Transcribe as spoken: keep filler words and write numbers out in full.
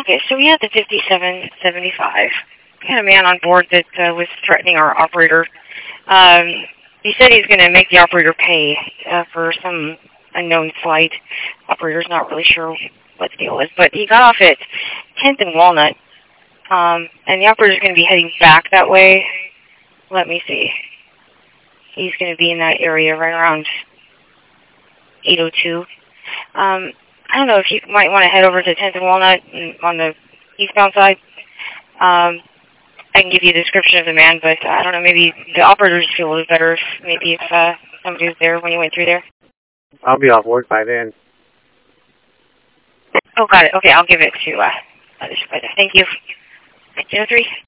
Okay, so we had the fifty-seven seventy-five. We had a man on board that uh, was threatening our operator. Um, he said he's going to make the operator pay uh, for some unknown flight. Operator's not really sure what the deal is, but he got off at tenth and Walnut, um, and the operator's going to be heading back that way. Let me see. He's going to be in that area right around eight oh two. Um, I don't know if you might want to head over to tenth and Walnut on the eastbound side. Um, I can give you a description of the man, but uh, I don't know, maybe the operators feel a little better if maybe if uh, somebody was there when you went through there. I'll be off work by then. Oh, got it. Okay, I'll give it to uh, uh, this supervisor. Thank you. zero three.